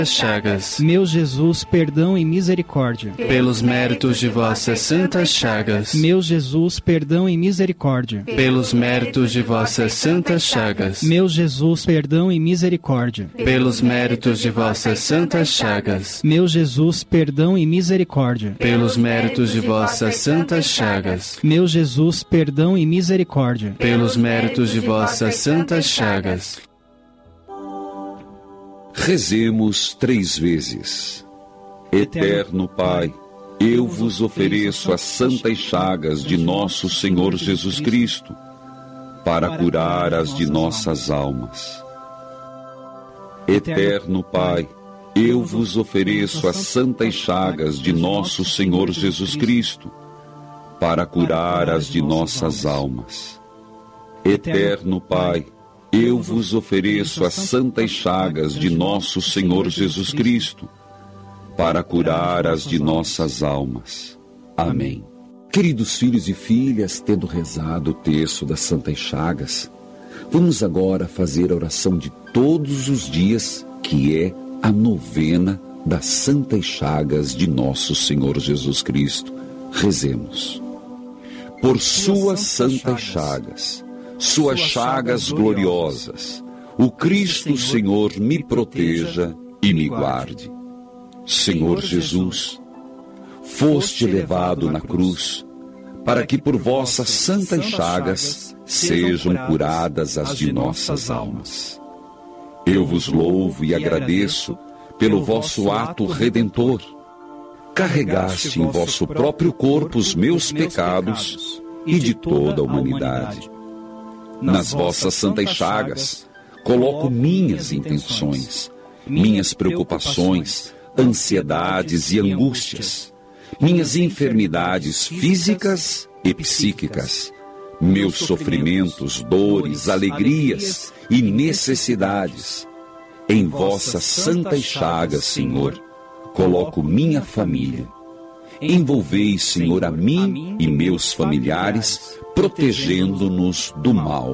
chagas. Meu Jesus, perdão e misericórdia. Pelos méritos de vossas santas chagas. Meu Jesus, perdão e misericórdia. Pelos méritos de vossas santas chagas. Meu Jesus, perdão e misericórdia. Pelos méritos de vossas santas chagas. Meu Jesus, perdão e misericórdia. Pelos méritos de vossas santas chagas. Meu Jesus, perdão e misericórdia. Pelos méritos de vossas santas chagas. Rezemos 3 vezes. Eterno Pai, eu vos ofereço as santas chagas de nosso Senhor Jesus Cristo, para curar as de nossas almas. Eterno Pai, eu vos ofereço as santas chagas de nosso Senhor Jesus Cristo, para curar as de nossas almas. Eterno Pai, eu vos ofereço as santas chagas de nosso Senhor Jesus Cristo, para curar as de nossas almas. Amém. Queridos filhos e filhas, tendo rezado o terço das santas chagas, vamos agora fazer a oração de todos os dias, que é a novena das santas chagas de nosso Senhor Jesus Cristo. Rezemos. Por suas santas chagas, suas chagas gloriosas, o Cristo Senhor me proteja e me guarde. Senhor Jesus, foste levado na cruz, para que por vossas santas chagas sejam curadas as de nossas almas. Eu vos louvo e agradeço pelo vosso ato redentor. Carregaste em vosso próprio corpo os meus pecados e de toda a humanidade. Nas vossas santas chagas, coloco minhas intenções, minhas preocupações, ansiedades e angústias, minhas enfermidades físicas e psíquicas, meus sofrimentos, dores, alegrias e necessidades. Em vossas santas chagas, Senhor, coloco minha família. Envolvei, Senhor, a mim e meus familiares, protegendo-nos do mal.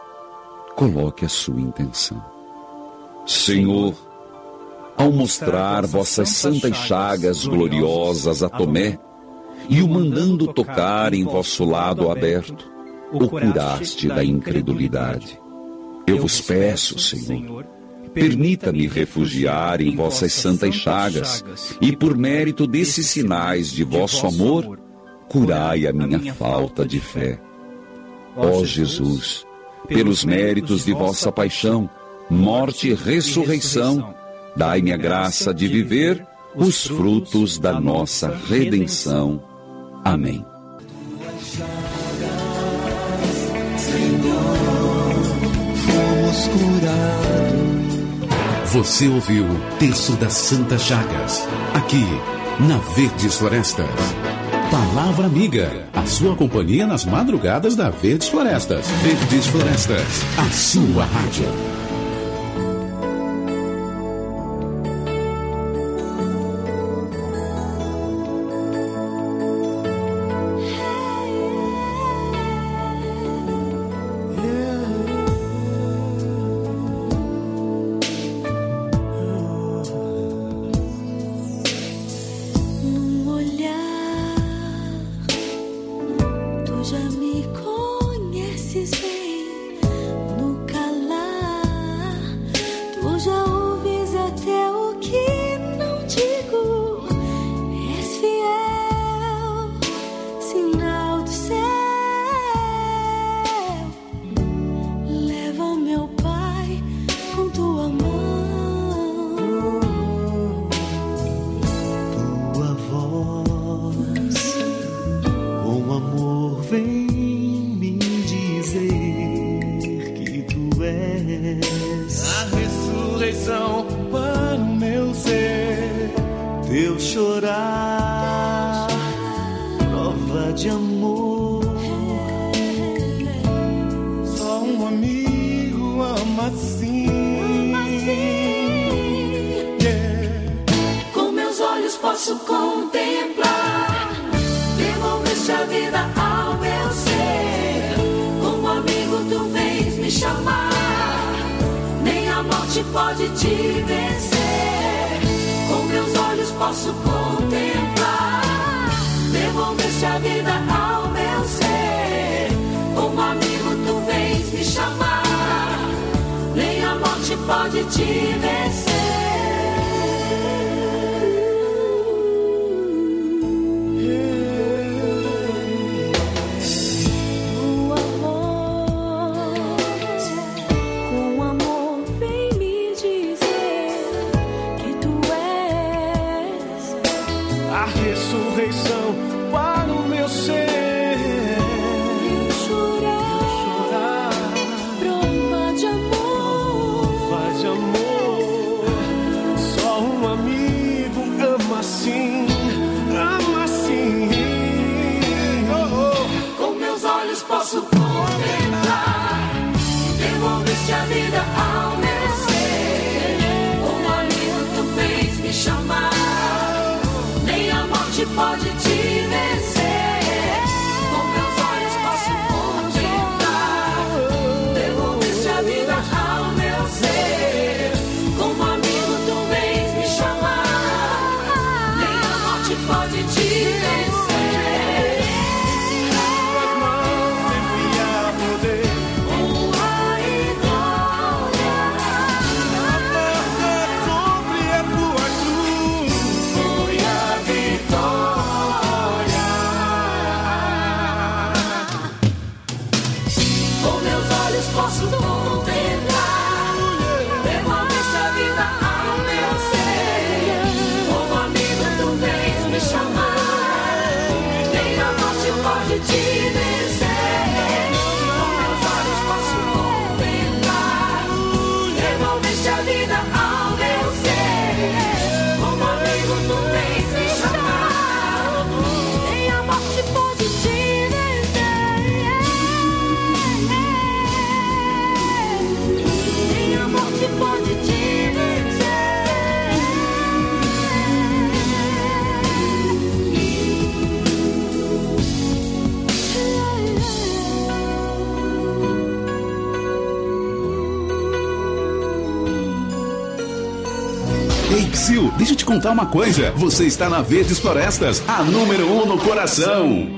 Coloque a sua intenção. Senhor, ao mostrar vossas santas chagas gloriosas a Tomé, e o mandando tocar em vosso lado aberto, o curaste da incredulidade. Eu vos peço, Senhor, permita-me refugiar em vossas santas chagas, e por mérito desses sinais de vosso amor, curai a minha falta de fé. Ó Jesus, pelos méritos de vossa paixão, morte e ressurreição, dai-me a graça de viver os frutos da nossa redenção. Amém. Você ouviu o Terço das Santas Chagas, aqui na Verdes Florestas. Palavra Amiga, a sua companhia nas madrugadas da Verdes Florestas. Verdes Florestas, a sua rádio. Pode te vencer. posso contemplar. Devolveste a vida ao meu ser. Como amigo tu vens me chamar. Nem a morte pode te vencer. Posso contemplar. Devolveste a vida ao meu ser. Como amigo tu vens me chamar. Nem a morte pode te vencer. Com meus olhos posso contemplar. Devolveste a vida ao meu ser. Como amigo tu vens me chamar. Nem a morte pode te vencer. Posso contemplar. Devolveste a vida ao meu ser. Como amigo tu vens me chamar. Nem a morte pode te vencer. Com meus olhos posso contemplar. Devolveste a vida ao meu ser. Como amigo tu vens me chamar. Nem a morte pode te vencer. Pode te Ei, Psyu, deixa eu te contar uma coisa. Você está na Verdes Florestas, a número 1 no coração.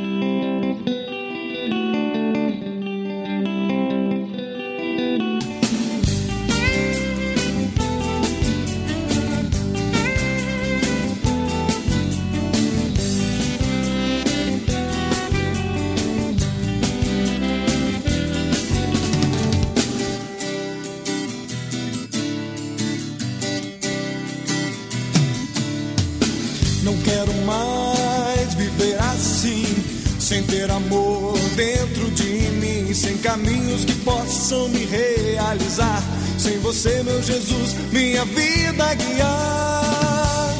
Não quero mais viver assim, sem ter amor dentro de mim, sem caminhos que possam me realizar, sem você, meu Jesus, minha vida guiar.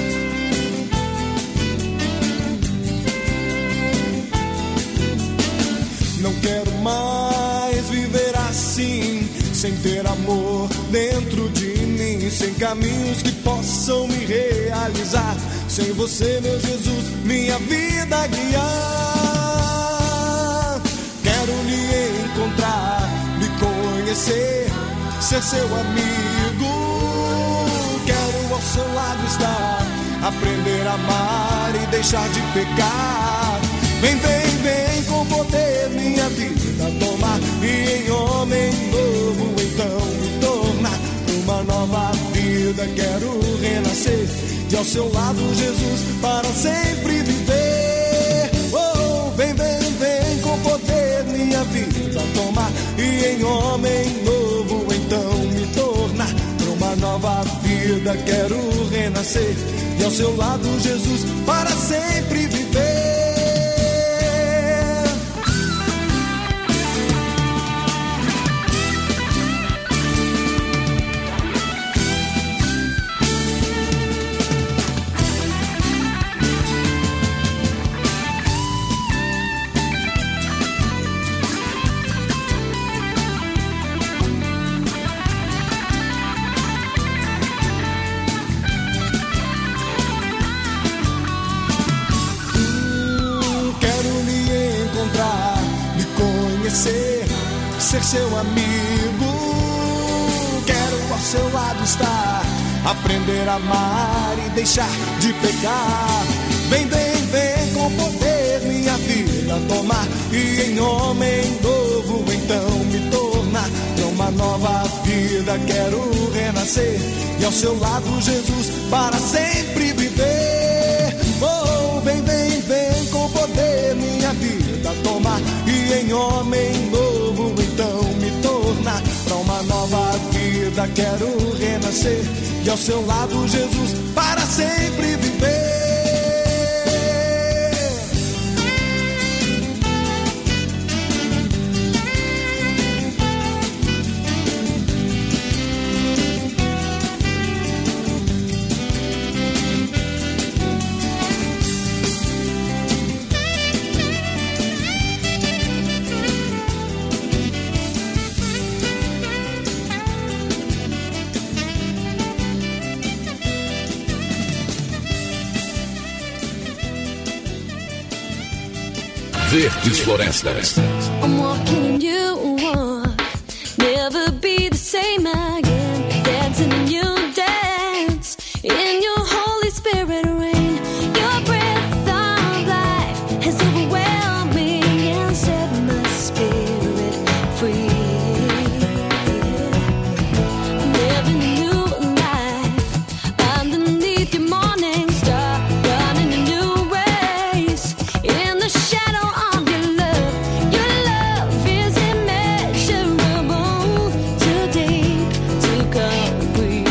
Não quero mais viver assim, sem ter amor dentro de mim, sem caminhos que possam me realizar, sem você, meu Jesus, minha vida guiar. Quero lhe encontrar, lhe conhecer, ser seu amigo. Quero ao seu lado estar, aprender a amar e deixar de pecar. Vem, vem, vem com poder minha vida tomar, e em homem novo então me tornar. Uma nova vida quero renascer, e ao seu lado, Jesus, para sempre viver. Oh, vem, vem, vem com poder minha vida tomar, e em homem novo então me tornar. Para uma nova vida quero renascer, e ao seu lado, Jesus, para sempre viver. Ser seu amigo, quero ao seu lado estar, aprender aprender a amar e deixar de pecar. Vem, vem, vem com poder minha vida tomar, e em homem novo então me tornar. Pra uma nova vida quero renascer, e ao seu lado Jesus para sempre viver. Oh, vem, vem, vem com poder minha vida tomar, e em homem novo então me tornar. Pra uma nova vida quero renascer, e ao seu lado Jesus para sempre viver. Verdes Florestas. I'm walking in you, never be the same again. Dancing in you, dance in your Holy Spirit rain. Your breath of life has overwhelmed me and set my spirit free. I'm living a new life underneath your morning star, running a new race in the shadow. Your love is immeasurable, too deep to comprehend.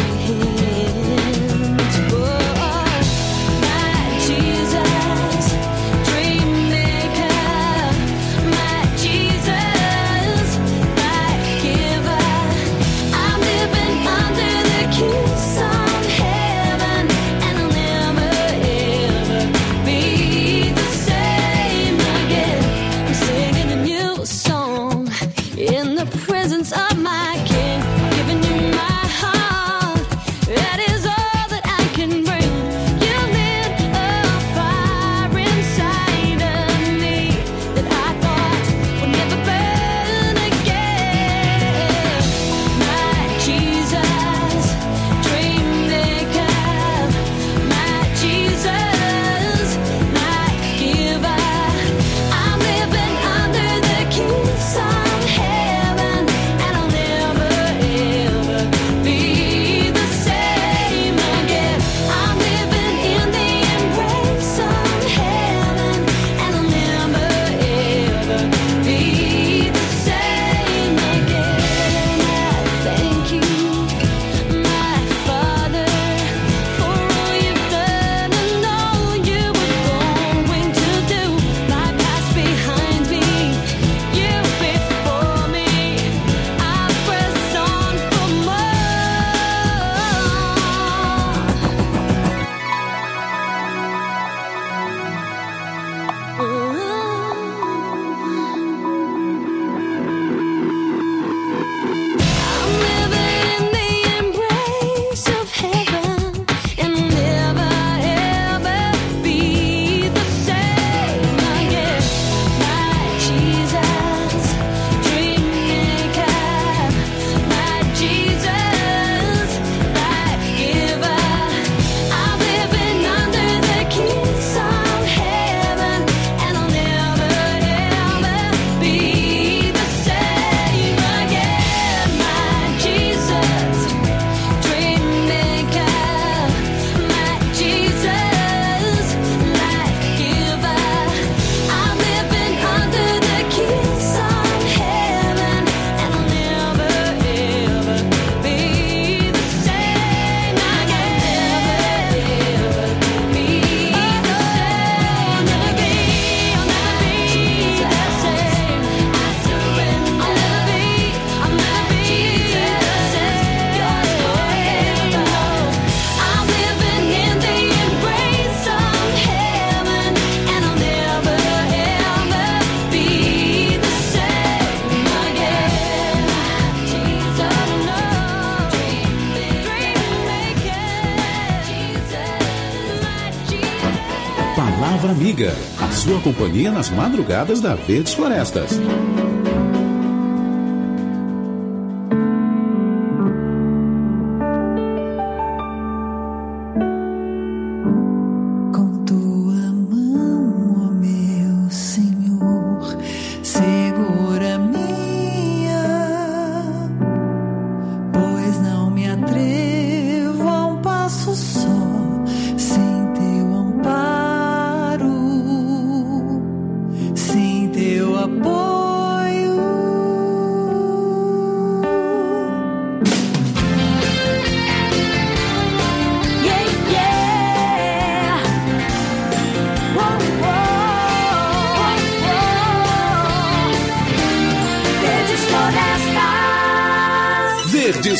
Palavra Amiga, a sua companhia nas madrugadas da Verdes Florestas.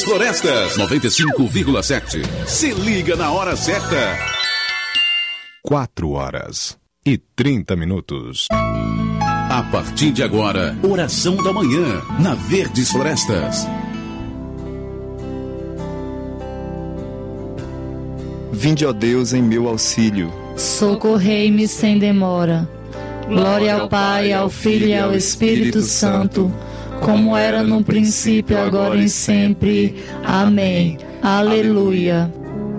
Florestas 95,7. Se liga na hora certa. 4h30. A partir de agora, oração da manhã na Verdes Florestas. Vinde, ó Deus, em meu auxílio. Socorrei-me sem demora. Glória ao Pai, ao Filho e ao Espírito Santo, como era no princípio, agora e sempre. Amém. Aleluia.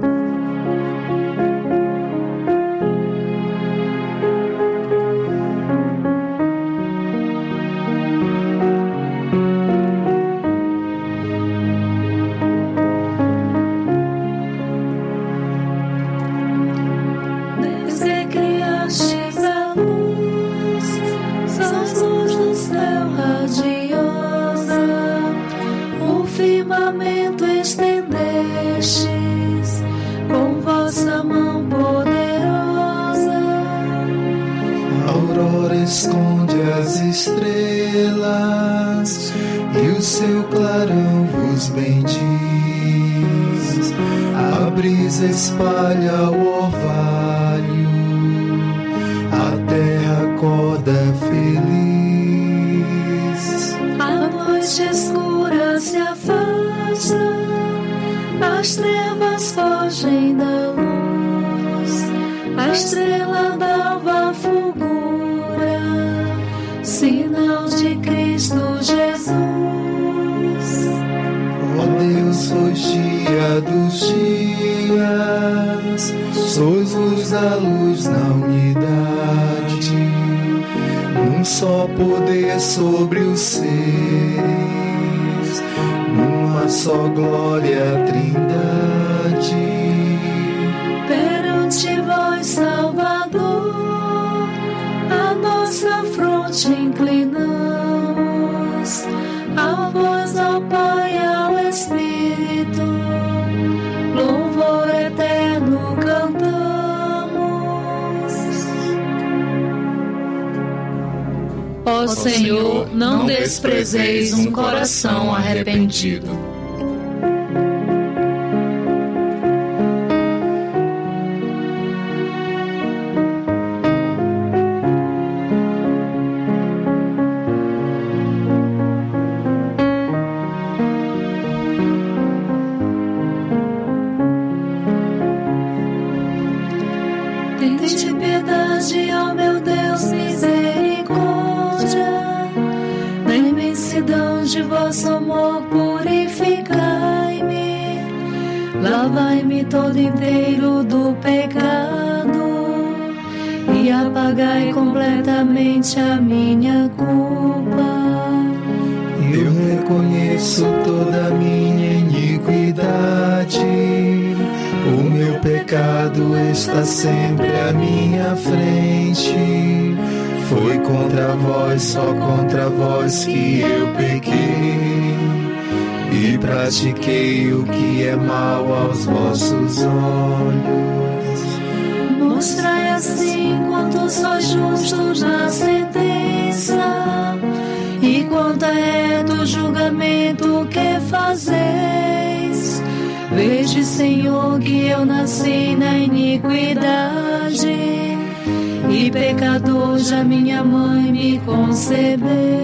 Esconde as estrelas e o seu clarão vos bendiz. A brisa espalha o orvalho, a terra acorda feliz. A noite escura se afasta, as trevas fogem da luz, a estrela d'alva fulgura, sinal de Cristo Jesus. Ó Deus, sois dia dos dias, sois luz da luz na unidade, num só poder sobre os seres, numa só glória a Trindade. Perante vós, Salvador, a nossa fronte inclinamos, a voz ao Pai e ao Espírito, louvor eterno cantamos. Ó Senhor, não desprezeis um coração arrependido. Tende piedade, ó meu Deus, misericórdia. Na imensidão de vosso amor purificai-me. Lavai-me todo inteiro do pecado e apagai completamente a minha culpa. Eu reconheço toda a minha iniquidade, o meu pecado está sempre à minha frente. Foi contra vós, só contra vós que eu pequei e pratiquei o que é mal aos vossos olhos. Mostrai assim quanto sois justos na sentença e quanto é do julgamento que fazeis. Veja, Senhor, que eu nasci na iniquidade e pecador já minha mãe me concebeu.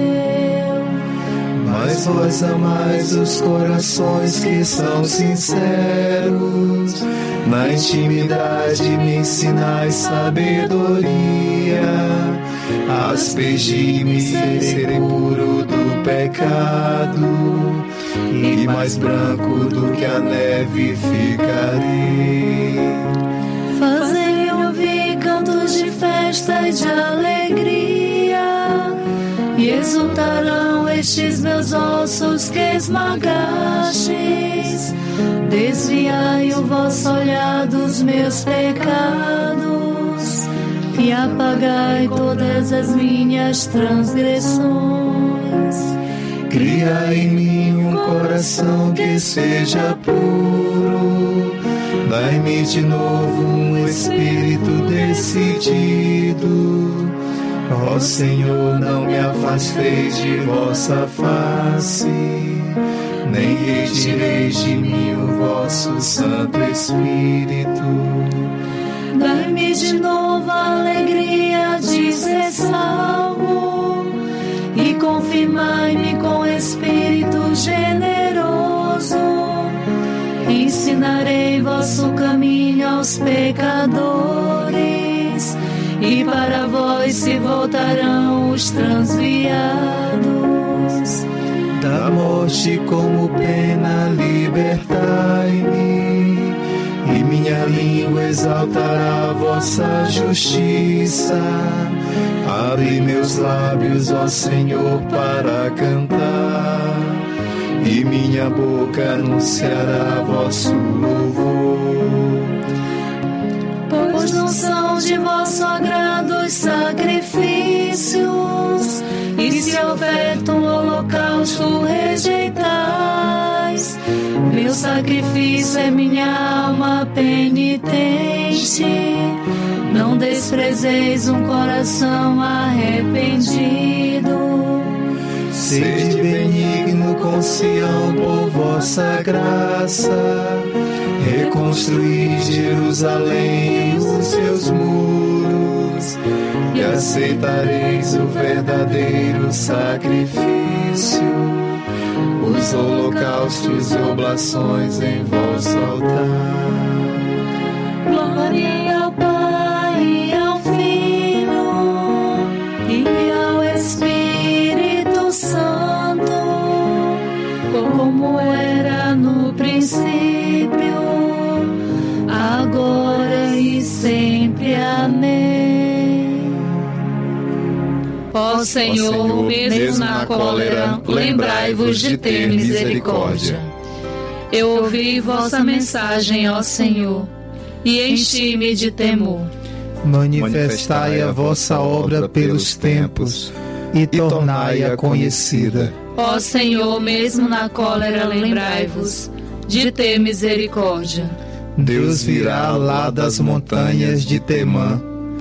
Mas vós amais os corações que são sinceros, na intimidade me ensinais sabedoria. Aspergi-me, serei puro do pecado, e mais branco do que a neve ficarei. Fazei ouvir cantos de festa e de alegria, e exultarão estes meus ossos que esmagastes. Desviai o vosso olhar dos meus pecados e apagai todas as minhas transgressões. Cria em mim um coração que seja puro, dai-me de novo um espírito decidido. Ó Senhor, não me afasteis de vossa face, nem retireis de mim o vosso Santo Espírito. Dai-me de novo a alegria de ser salvo e confirmai-me com espírito generoso. Ensinarei vosso caminho aos pecadores e para vós se voltarão os transviados. Da morte como pena libertai-me, e minha língua exaltará a vossa justiça. Abre meus lábios, ó Senhor, para cantar, e minha boca anunciará vosso louvor. Pois não são de vosso agrado os sacrifícios, e se oferta um holocausto rejeitais. Meu sacrifício é minha alma penitente, não desprezeis um coração arrependido. Sede benigno com Sião por vossa graça, reconstruí Jerusalém os seus muros, e aceitareis o verdadeiro sacrifício, os holocaustos e oblações em vosso altar. Glória ao Pai e ao Filho e ao Espírito Santo, como era no princípio, agora e sempre. Amém. Ó Senhor, mesmo na cólera, lembrai-vos de ter misericórdia. Eu ouvi vossa mensagem, ó Senhor, e enchi-me de temor. Manifestai a vossa obra pelos tempos e tornai-a conhecida. Ó Senhor, mesmo na cólera, lembrai-vos de ter misericórdia. Deus virá lá das montanhas de Temã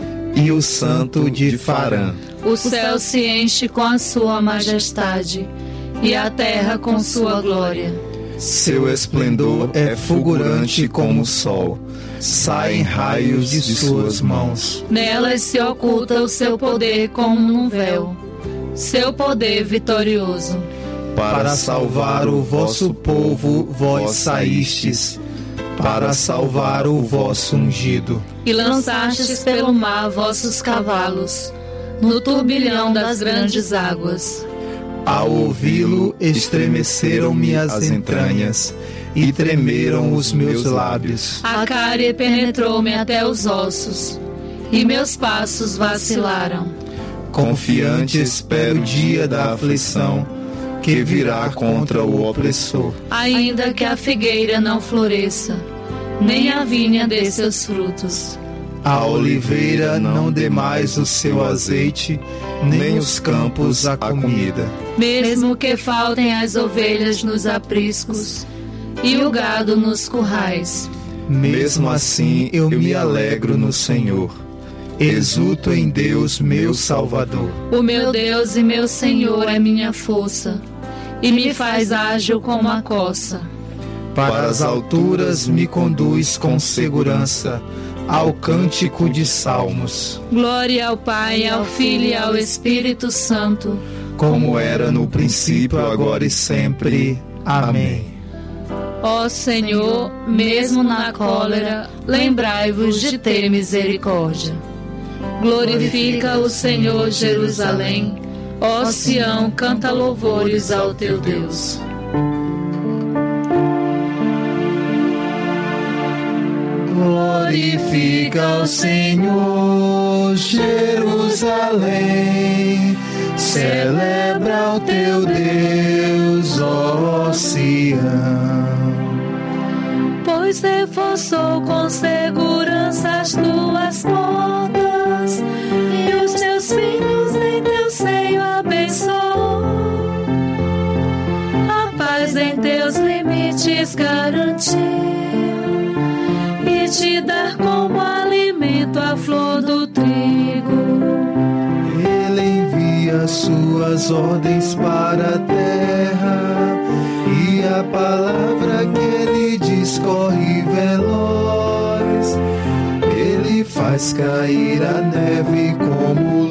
e o santo de Farã. O céu se enche com a sua majestade e a terra com sua glória. Seu esplendor é fulgurante como o sol, saem raios de suas mãos. Nelas se oculta o seu poder como num véu, seu poder vitorioso. Para salvar o vosso povo vós saístes, para salvar o vosso ungido. E lançastes pelo mar vossos cavalos, no turbilhão das grandes águas. Ao ouvi-lo, estremeceram-me as entranhas e tremeram os meus lábios. A cárie penetrou-me até os ossos, e meus passos vacilaram. Confiante espero o dia da aflição, que virá contra o opressor. Ainda que a figueira não floresça, nem a vinha dê seus frutos. A oliveira não dê mais o seu azeite, nem os campos a comida. Mesmo que faltem as ovelhas nos apriscos e o gado nos currais. Mesmo assim eu me alegro no Senhor. Exulto em Deus, meu Salvador. O meu Deus e meu Senhor é minha força, e me faz ágil como a coça. Para as alturas me conduz com segurança, ao cântico de salmos. Glória ao Pai, ao Filho e ao Espírito Santo, como era no princípio, agora e sempre. Amém. Ó Senhor, mesmo na cólera, lembrai-vos de ter misericórdia. Glorifica o Senhor, Jerusalém. Ó Sião, canta louvores ao teu Deus. Glorifica o Senhor, Jerusalém. Celebra o teu Deus, ó Sião. Pois reforçou com segurança as tuas portas, e os teus filhos em teu seio abençoou. A paz em teus limites garantiu, e te dar como alimento a flor do trigo. Ele envia suas ordens para a terra, e a palavra que ele discorre veloz. Ele faz cair a neve como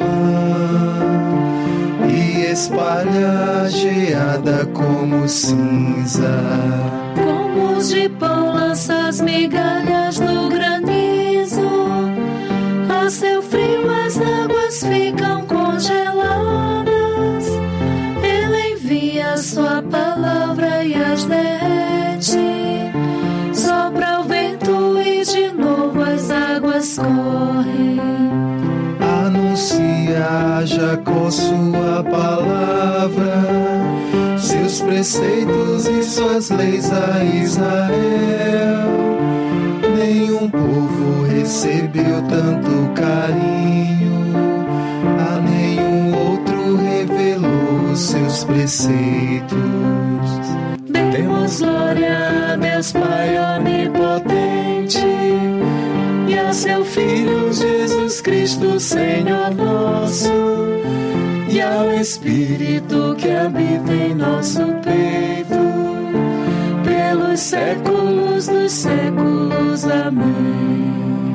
lã e espalha a geada como cinza. Como de pão lança as migalhas do granizo, a seu frio as águas ficam congeladas. Ele envia sua palavra e as derrete, sopra o vento e de novo as águas correm. Anuncia a Jacó sua palavra, seus preceitos e suas leis a Israel. Nenhum povo recebeu tanto carinho, a nenhum outro revelou os seus preceitos. Demos glória a Deus Pai onipotente e a seu Filho Jesus Cristo, Senhor nosso, e ao Espírito que habita em nosso peito, pelos séculos dos séculos. Amém.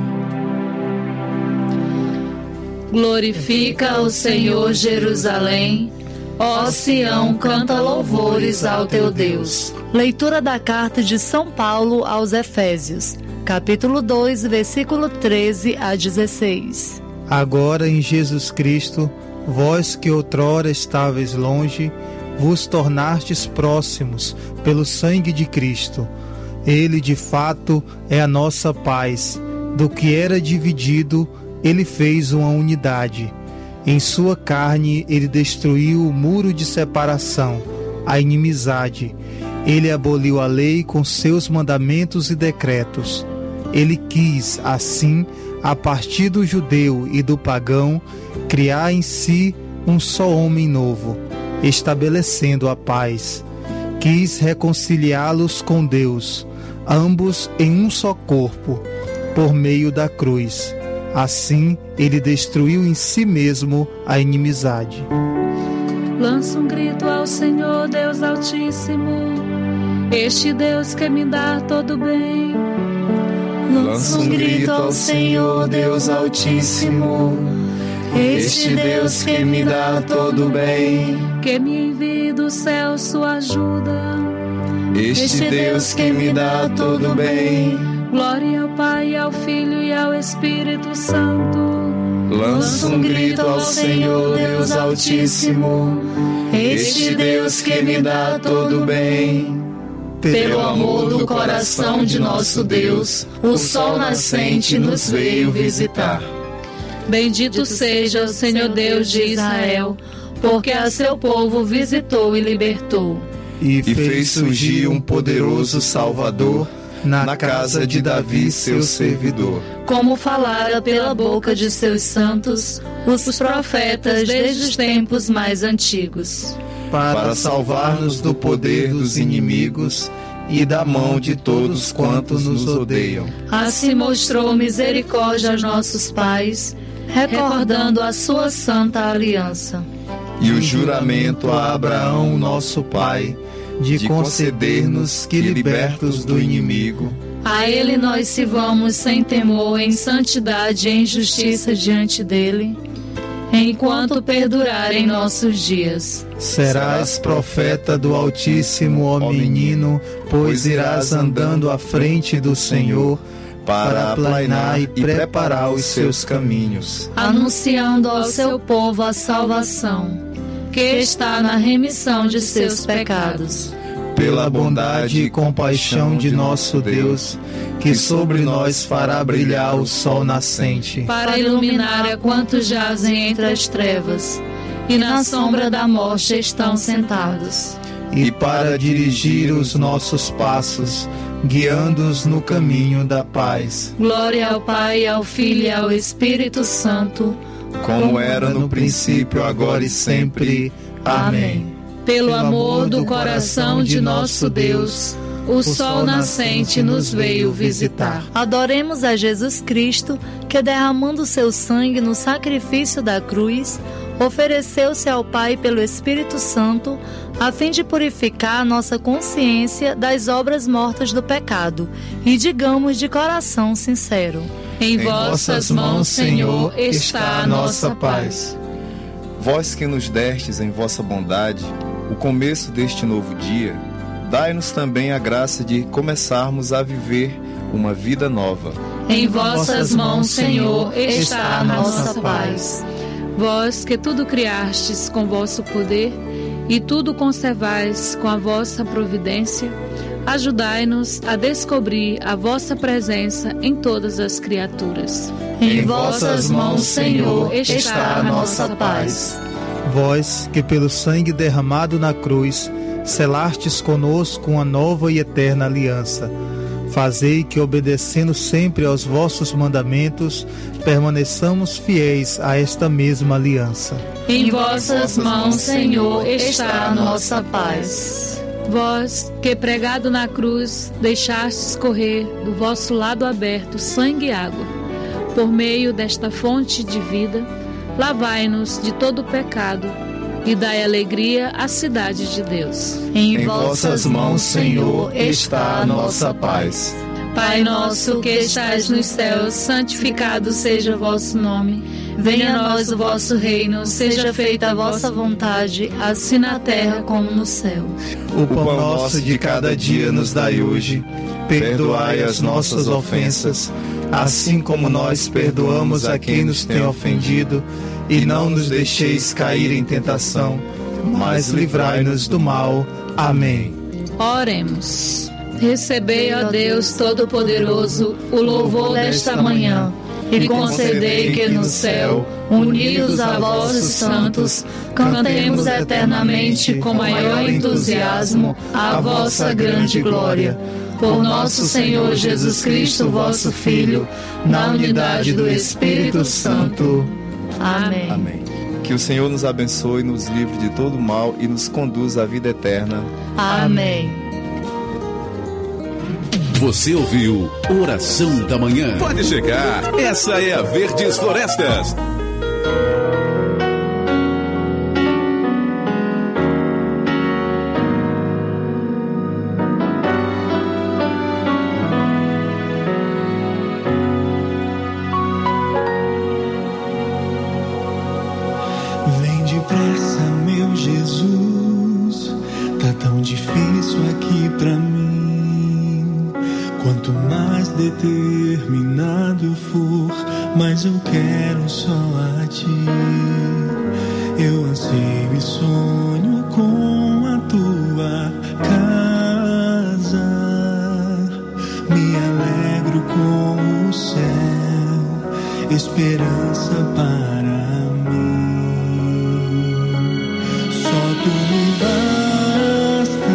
Glorifica o Senhor, Jerusalém. Ó Sião, canta louvores ao teu Deus. Leitura da carta de São Paulo aos Efésios, capítulo 2, versículo 13 a 16. Agora em Jesus Cristo, vós que outrora estáveis longe, vos tornastes próximos pelo sangue de Cristo. Ele de fato é a nossa paz. Do que era dividido, ele fez uma unidade. Em sua carne ele destruiu o muro de separação, a inimizade. Ele aboliu a lei com seus mandamentos e decretos. Ele quis, assim, a partir do judeu e do pagão, criar em si um só homem novo, estabelecendo a paz. Quis reconciliá-los com Deus, ambos em um só corpo, por meio da cruz. Assim, ele destruiu em si mesmo a inimizade. Lança um grito ao Senhor, Deus Altíssimo, este Deus que me dá todo bem. Lança um grito ao Senhor, Deus Altíssimo, este Deus que me dá todo bem. Que me envie do céu sua ajuda, este Deus que me dá todo bem. Glória ao Pai, ao Filho e ao Espírito Santo. Lança um grito ao Senhor, Deus Altíssimo, este Deus que me dá todo bem. Pelo amor do coração de nosso Deus, o sol nascente nos veio visitar. Bendito seja o Senhor Deus de Israel, porque a seu povo visitou e libertou. E fez surgir um poderoso Salvador na casa de Davi, seu servidor. Como falara pela boca de seus santos, os profetas desde os tempos mais antigos. Para salvar-nos do poder dos inimigos e da mão de todos quantos nos odeiam. Assim mostrou misericórdia aos nossos pais, recordando a sua santa aliança. E o juramento a Abraão, nosso pai, de conceder-nos que, libertos do inimigo, a ele nós sirvamos sem temor, em santidade e em justiça diante dele, enquanto perdurarem nossos dias. Serás profeta do Altíssimo, ó menino, pois irás andando à frente do Senhor, para aplainar e preparar os seus caminhos, anunciando ao seu povo a salvação, que está na remissão de seus pecados. Pela bondade e compaixão de nosso Deus, que sobre nós fará brilhar o sol nascente, para iluminar a quantos jazem entre as trevas e na sombra da morte estão sentados, e para dirigir os nossos passos, guiando-os no caminho da paz. Glória ao Pai, ao Filho e ao Espírito Santo, como era no princípio, agora e sempre. Amém. Pelo amor do coração de nosso Deus, o sol nascente nos veio visitar. Adoremos a Jesus Cristo, que derramando seu sangue no sacrifício da cruz, ofereceu-se ao Pai pelo Espírito Santo, a fim de purificar nossa consciência das obras mortas do pecado, e digamos de coração sincero: Em vossas mãos, Senhor, está a nossa paz. Vós que nos destes em vossa bondade o começo deste novo dia, dai-nos também a graça de começarmos a viver uma vida nova. Em vossas mãos, Senhor, está a nossa paz. Vós que tudo criastes com vosso poder e tudo conservais com a vossa providência, ajudai-nos a descobrir a vossa presença em todas as criaturas. Em vossas mãos, Senhor, está a nossa paz. Vós que pelo sangue derramado na cruz selastes conosco uma nova e eterna aliança, fazei que, obedecendo sempre aos vossos mandamentos, permaneçamos fiéis a esta mesma aliança. Em vossas mãos, Senhor, está a nossa paz. Vós, que pregado na cruz, deixastes correr do vosso lado aberto sangue e água, por meio desta fonte de vida, lavai-nos de todo pecado e dai alegria à cidade de Deus. Em vossas mãos, Senhor, está a nossa paz. Pai nosso que estais nos céus, santificado seja o vosso nome. Venha a nós o vosso reino, seja feita a vossa vontade, assim na terra como no céu. O pão nosso de cada dia nos dai hoje. Perdoai as nossas ofensas, assim como nós perdoamos a quem nos tem ofendido. E não nos deixeis cair em tentação, mas livrai-nos do mal. Amém. Oremos. Recebei, ó Deus Todo-Poderoso, o louvor desta manhã, e concedei que no céu, unidos a vossos santos, cantemos eternamente com maior entusiasmo a vossa grande glória. Por nosso Senhor Jesus Cristo, vosso Filho, na unidade do Espírito Santo. Amém. Amém. Que o Senhor nos abençoe, nos livre de todo mal e nos conduza à vida eterna. Amém. Você ouviu Oração da Manhã. Pode chegar, essa é a Verdes Florestas. Vem depressa, meu Jesus, tá tão difícil aqui pra mim. Quanto mais determinado eu for, mais eu quero só a ti. Eu anseio e sonho com a tua casa, me alegro com o céu, esperança para mim. Só tu me basta,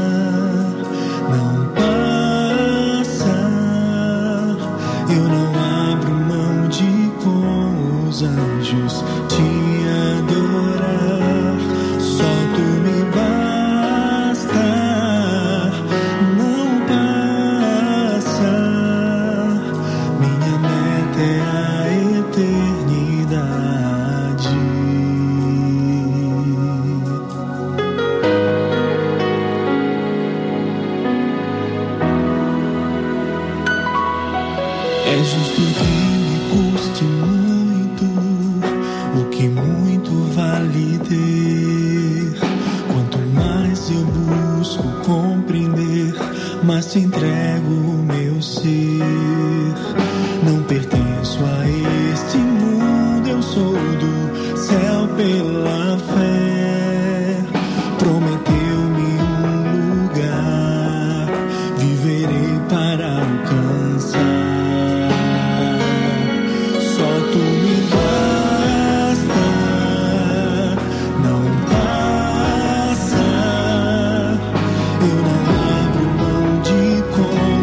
não passa. Eu não abro mão de com os anjos te adorar. Só tu me basta, não passa. Minha meta é a eternidade. É justo que me custe muito, o que muito vale ter. Quanto mais eu busco compreender, mais te entrego o meu ser. Não pertenço a este mundo, eu sou do céu pela fé. Prometeu-me um lugar, viverei para alcançar. Só tu me basta, não passa. Eu não abro mão de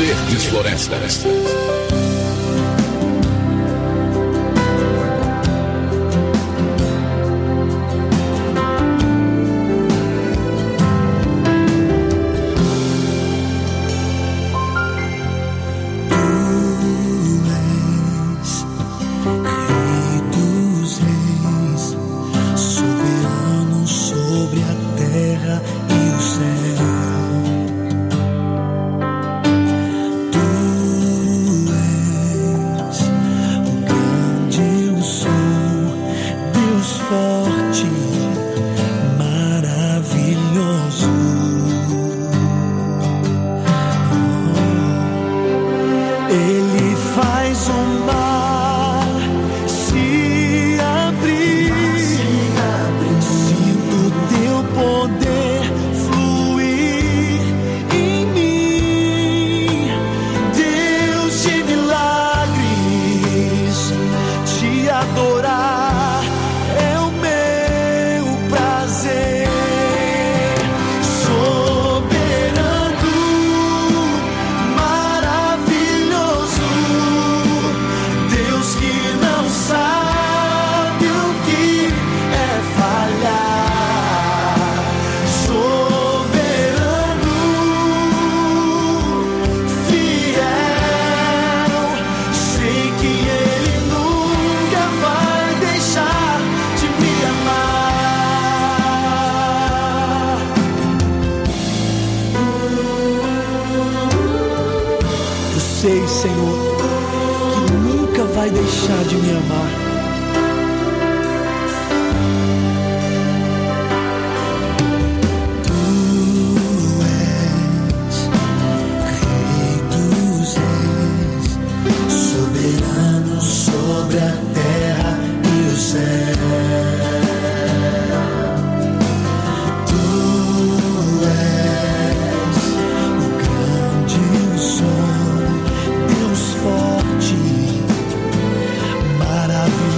Verdes Florestas. Sei, Senhor, que nunca vai deixar de me amar. Tu és Rei dos Reis, soberano sobre a terra e o céu. Tu és o grande sol, forte, maravilhoso.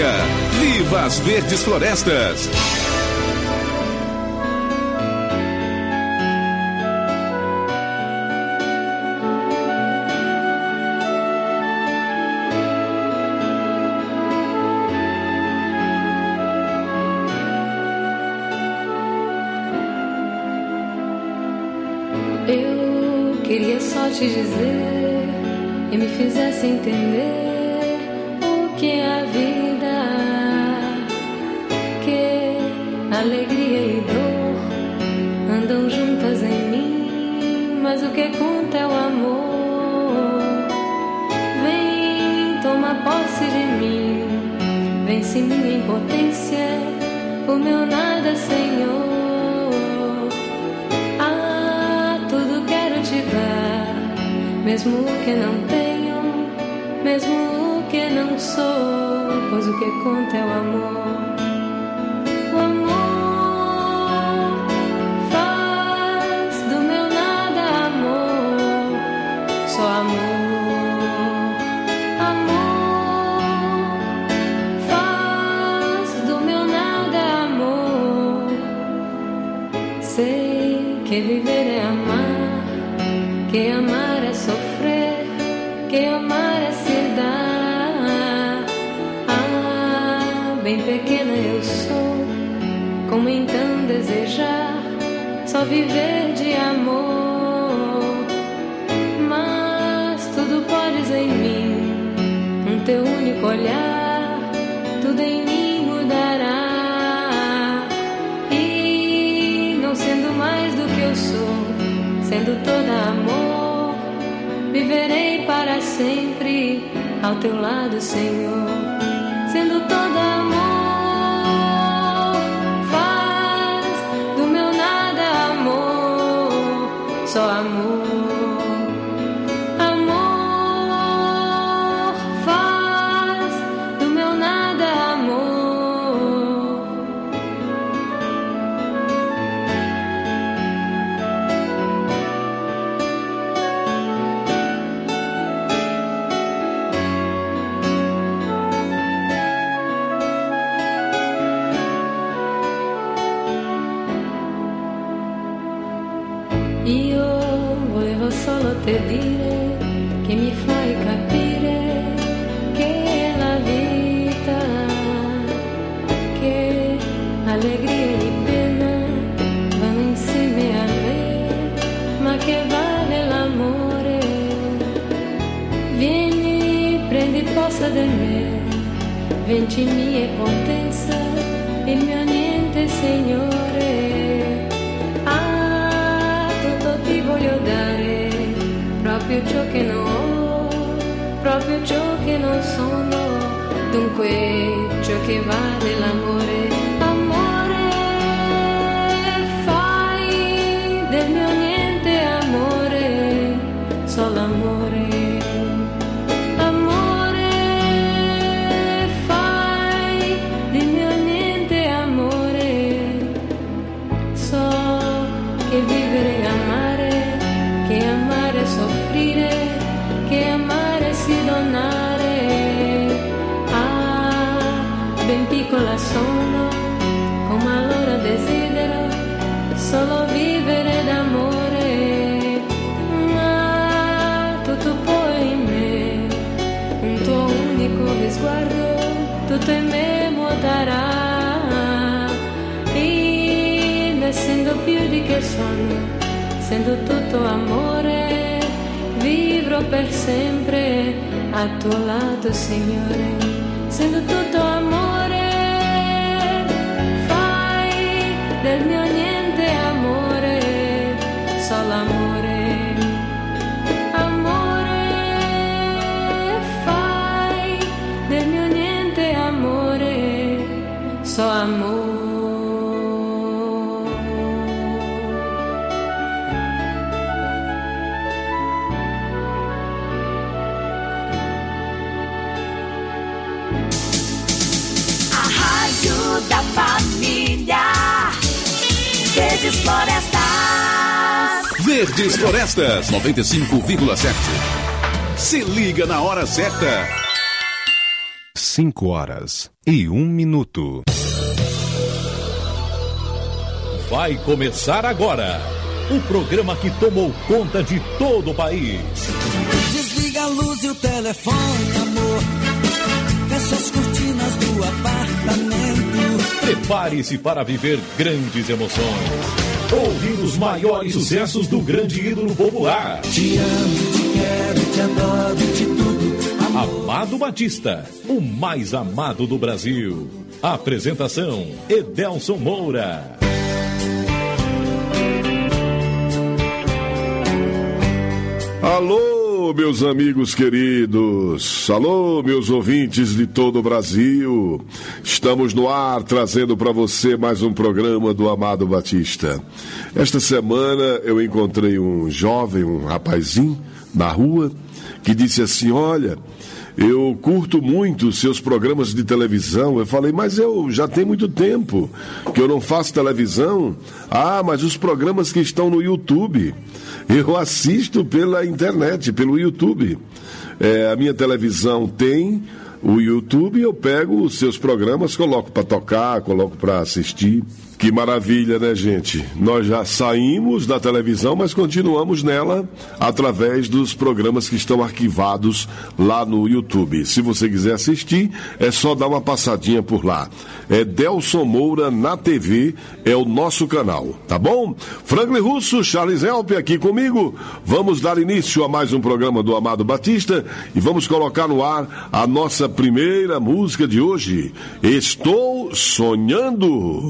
Amiga. Viva as Verdes Florestas. Eu queria só te dizer e me fizesse entender o que é a vida, que alegria e dor andam juntas em mim, mas o que conta é o amor. Vem, toma posse de mim, vence minha impotência, o meu nada, Senhor. Mesmo o que não tenho, mesmo o que não sou, pois o que conta é o amor. O amor faz do meu nada amor, só amor. Amor faz do meu nada amor. Sei que viver é amar, que amar é sofrer, que amar é se dar. Ah, bem pequena eu sou, como então desejar só viver de amor? Mas tudo podes em mim, um teu único olhar, tudo em mim mudará. E não sendo mais do que eu sou, sendo toda amor, viverei para sempre ao teu lado, Senhor. Sendo toda amor, faz do meu nada amor, só amor. Amor faz do meu nada amor. Io volevo solo te dire che mi fai capire che la vita, che allegria e pena vanno insieme a me, ma che vale l'amore. Vieni, prendi posta di me, venci mia potenza, il mio niente, Signore. Ti voglio dare proprio ciò che non ho, proprio ciò che non sono, dunque ciò che vale l'amore. Amore, fai del mio niente amore, solo amore. Amore, fai del mio niente amore, so che vivere e amare, che amare è soffrire, che amare è si donare. Ah, ben piccola sono, come allora desidero solo vivere d'amore. Ma tutto poi in me, un tuo unico risguardo, tutto in me muoterà. Ed essendo più di che sono, essendo tutto amore, vivrò per sempre a tuo lato, Signore. Essendo tutto amore, fai del mio niente amore, solo amore. Amore, fai del mio niente amore, solo amore. Da família Verdes Florestas. Verdes Florestas 95,7. Se liga na hora certa. 5h01. Vai começar agora o programa que tomou conta de todo o país. Desliga a luz e o telefone, amor. Fecha as cortinas do apartamento. Prepare-se para viver grandes emoções. Ouvir os maiores sucessos do grande ídolo popular. Te amo, te quero, te adoro, de tudo. Amado Batista, o mais amado do Brasil. Apresentação: Edelson Moura. Alô, meus amigos queridos. Alô, meus ouvintes de todo o Brasil. Estamos no ar trazendo para você mais um programa do Amado Batista. Esta semana eu encontrei um jovem, um rapazinho na rua, que disse assim: olha, eu curto muito os seus programas de televisão. Eu falei, mas eu já tenho muito tempo que eu não faço televisão. Ah, mas os programas que estão no YouTube, eu assisto pela internet, pelo YouTube. A minha televisão tem o YouTube, eu pego os seus programas, coloco para tocar, coloco para assistir. Que maravilha, né, gente? Nós já saímos da televisão, mas continuamos nela através dos programas que estão arquivados lá no YouTube. Se você quiser assistir, é só dar uma passadinha por lá. Edelson Moura na TV é o nosso canal, tá bom? Franklin Russo, Charles Help aqui comigo. Vamos dar início a mais um programa do Amado Batista e vamos colocar no ar a nossa primeira música de hoje. Estou Sonhando.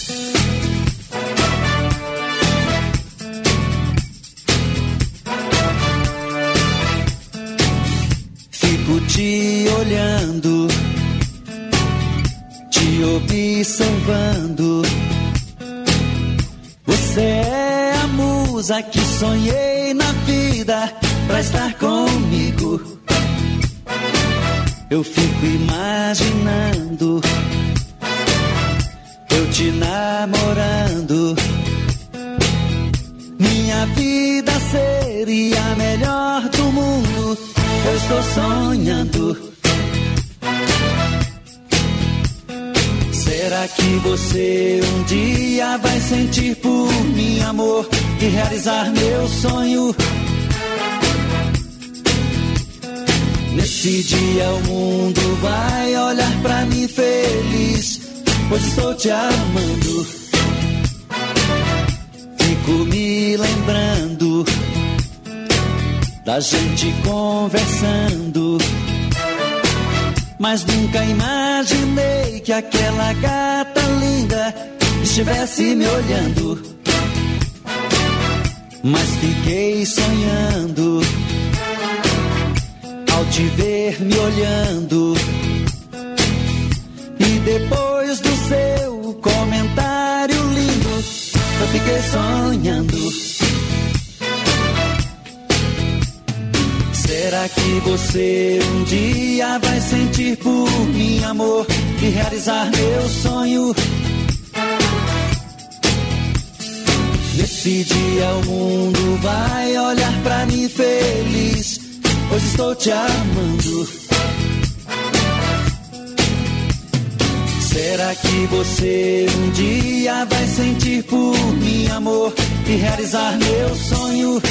Fico te olhando, te observando. Você é a musa que sonhei na vida pra estar comigo. Eu fico imaginando eu te namorando. Minha vida seria a melhor do mundo. Eu estou sonhando. Será que você um dia vai sentir por mim amor e realizar meu sonho? Nesse dia o mundo vai olhar pra mim feliz, pois estou te amando. Fico me lembrando da gente conversando, mas nunca imaginei que aquela gata linda estivesse me olhando. Mas fiquei sonhando ao te ver me olhando. E depois do seu comentário lindo, eu fiquei sonhando. Será que você um dia vai sentir por mim amor e realizar meu sonho? Nesse dia o mundo vai olhar pra mim feliz, pois estou te amando. Será que você um dia vai sentir por mim amor e realizar meu sonho?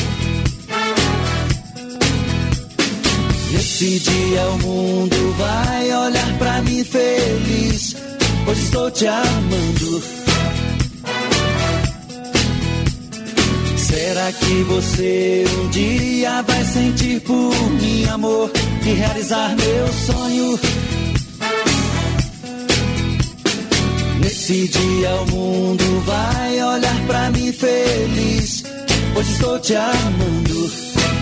Nesse dia o mundo vai olhar pra mim feliz, pois estou te amando. Será que você um dia vai sentir por mim amor e realizar meu sonho? Nesse dia o mundo vai olhar pra mim feliz, pois estou te amando.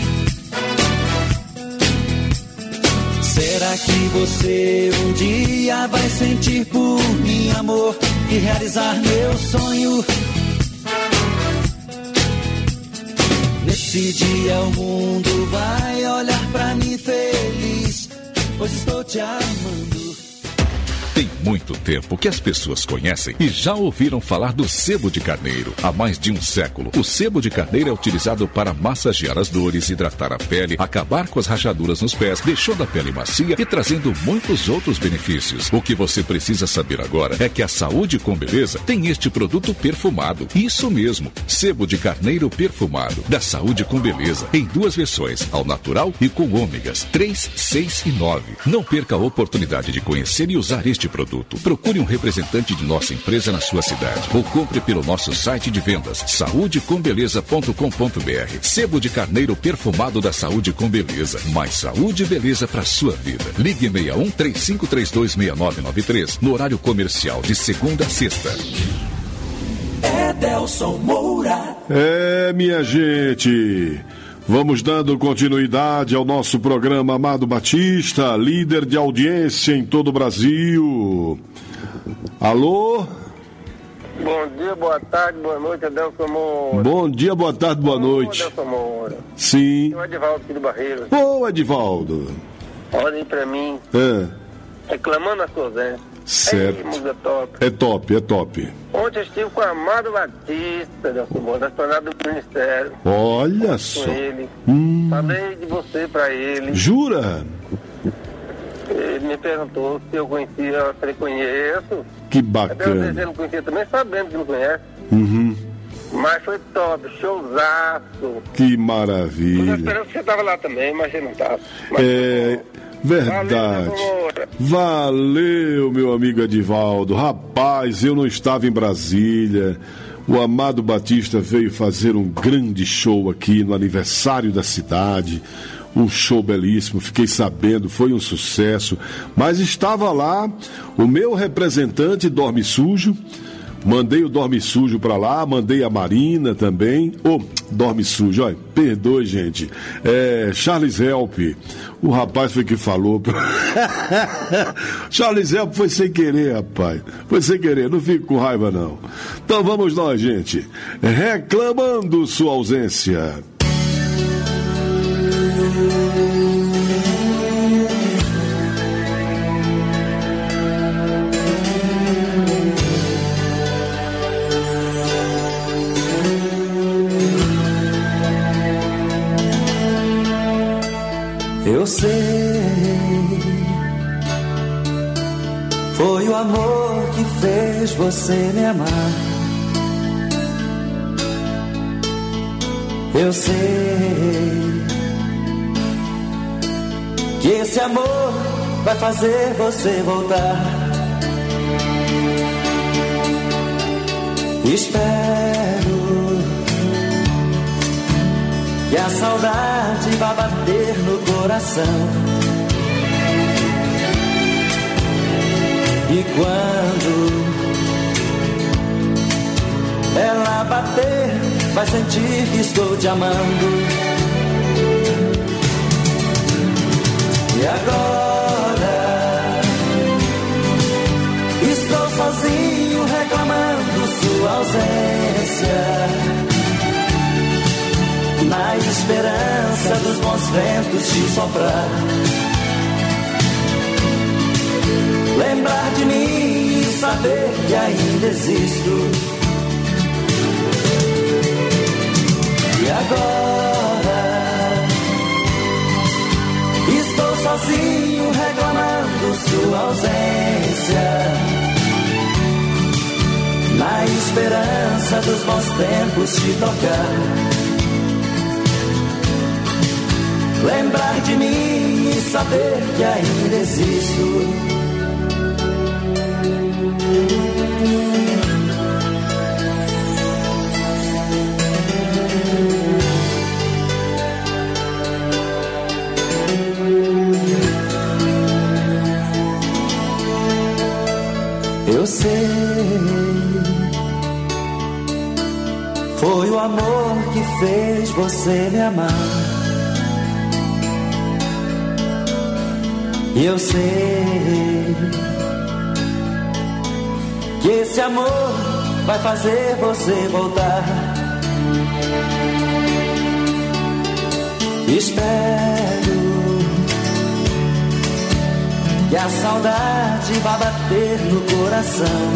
Será que você um dia vai sentir por mim amor e realizar meu sonho? Nesse dia o mundo vai olhar pra mim feliz, pois estou te amando. Tem muito tempo que as pessoas conhecem e já ouviram falar do sebo de carneiro. Há mais de um século, o sebo de carneiro é utilizado para massagear as dores, hidratar a pele, acabar com as rachaduras nos pés, deixando a pele macia e trazendo muitos outros benefícios. O que você precisa saber agora é que a Saúde com Beleza tem este produto perfumado. Isso mesmo, sebo de carneiro perfumado, da Saúde com Beleza, em 2 versões, ao natural e com ômegas 3, 6 e 9. Não perca a oportunidade de conhecer e usar este produto. Procure um representante de nossa empresa na sua cidade ou compre pelo nosso site de vendas saudecombeleza.com.br. Sebo de carneiro perfumado da Saúde com Beleza. Mais saúde e beleza para sua vida. Ligue 61 3532 6993 no horário comercial de segunda a sexta. Edelson Moura. Minha gente, vamos dando continuidade ao nosso programa Amado Batista, líder de audiência em todo o Brasil. Alô? Bom dia, boa tarde, boa noite, Edelson Moura. Bom dia, boa tarde, boa noite. Edelson Moura. Sim. O Edivaldo aqui do Barreiro. Ô, Edivaldo. Olhem pra mim. Reclamando a sua ausência. Certo. Ei, música top. É top, é top. Ontem eu estive com o Amado Batista, Edelson Moura, da Esplanada do Ministério. Olha só. Com ele. Falei de você pra ele. Jura? Ele me perguntou se eu conhecia, eu falei, conheço. Que bacana. Até eu não conhecia também, sabendo que não conhece. Uhum. Mas foi top, showzaço. Que Eu maravilha. esperando que você tava lá também, mas você não tava. Verdade. Valeu, meu amigo Edivaldo. Rapaz, eu não estava em Brasília. O Amado Batista veio fazer um grande show aqui no aniversário da cidade. Um show belíssimo, fiquei sabendo, foi um sucesso. Mas estava lá o meu representante Dorme Sujo. Mandei o Dorme Sujo pra lá, mandei a Marina também. Dorme Sujo, olha, perdoe, gente. Charles Help, o rapaz foi que falou. Charles Help foi sem querer, rapaz. Foi sem querer, não fico com raiva, não. Então vamos nós, gente. Reclamando sua ausência. Eu sei, foi o amor que fez você me amar. Eu sei que esse amor vai fazer você voltar. Espero que a saudade vá bater no coração. E quando ela bater, vai sentir que estou te amando. E agora estou sozinho reclamando sua ausência, na esperança dos bons ventos te soprar. Lembrar de mim e saber que ainda existo. E agora estou sozinho reclamando sua ausência, na esperança dos bons tempos te tocar. Lembrar de mim e saber que ainda existo. Eu sei, foi o amor que fez você me amar. E eu sei que esse amor vai fazer você voltar. Espero e a saudade vai bater no coração.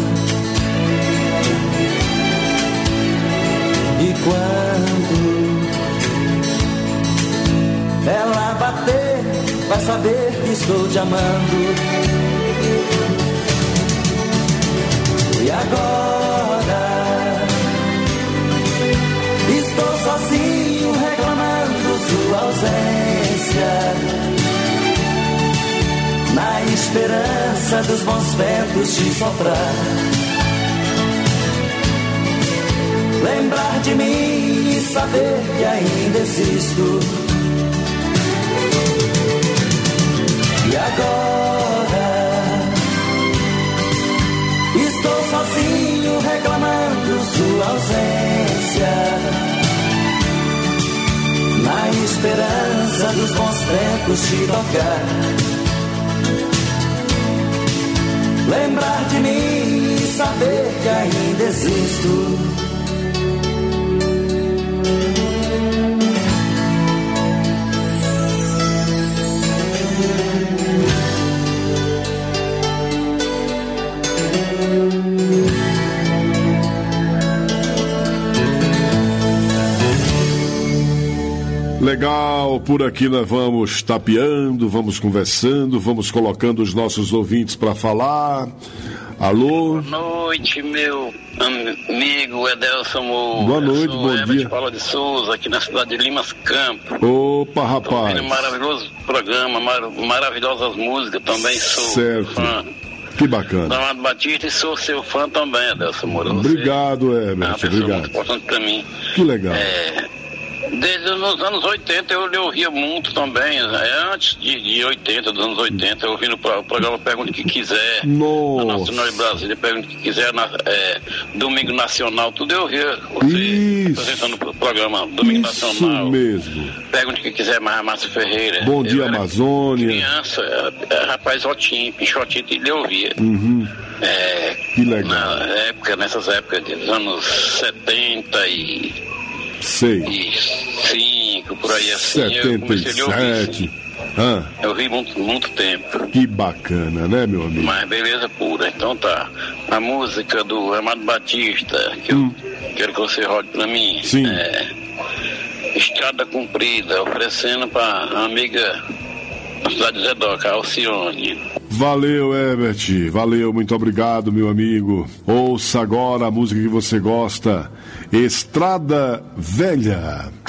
E quando ela bater, vai saber que estou te amando. E agora estou sozinho reclamando sua ausência, na esperança dos bons ventos te soprar, lembrar de mim e saber que ainda existo. E agora estou sozinho reclamando sua ausência, na esperança dos bons tempos te tocar, lembrar de mim e saber que ainda existo. Legal, por aqui nós vamos tapeando, vamos conversando, vamos colocando os nossos ouvintes para falar. Alô? Boa noite, meu amigo Edelson Moura. Boa noite, bom dia. Paula de Souza, aqui na cidade de Limas Campos. Opa, rapaz. Um maravilhoso programa, maravilhosas músicas, também sou certo. Fã. Que bacana. Do Amado Batista e sou seu fã também, Edelson Moura. Obrigado, Herbert, obrigado. Muito importante pra mim. Que legal. Desde os anos 80 eu ouvia muito também, antes de 80, dos anos 80, eu ouvi no programa Pergunte o que Quiser, Nossa. na Nacional de Brasília, Pergunte o que Quiser, Domingo Nacional, tudo eu ouvia você apresentando o programa Domingo Nacional. Isso mesmo. Pergunte o que Quiser, Márcio Ferreira. Bom Dia Amazônia. Criança, rapaz Otinho, Pichotinho, eu ouvia. Uhum. Que legal. Nessas épocas dos anos 70 e... Sei. 5, por aí assim. 77. Eu ouvi muito tempo. Que bacana, né, meu amigo? Mas beleza pura. Então tá. A música do Amado Batista, que eu quero que você rode pra mim. Sim. Estrada Comprida, oferecendo pra amiga da cidade de Zedoca, Alcione. Valeu, Herbert. Valeu, muito obrigado, meu amigo. Ouça agora a música que você gosta. Estrada Velha.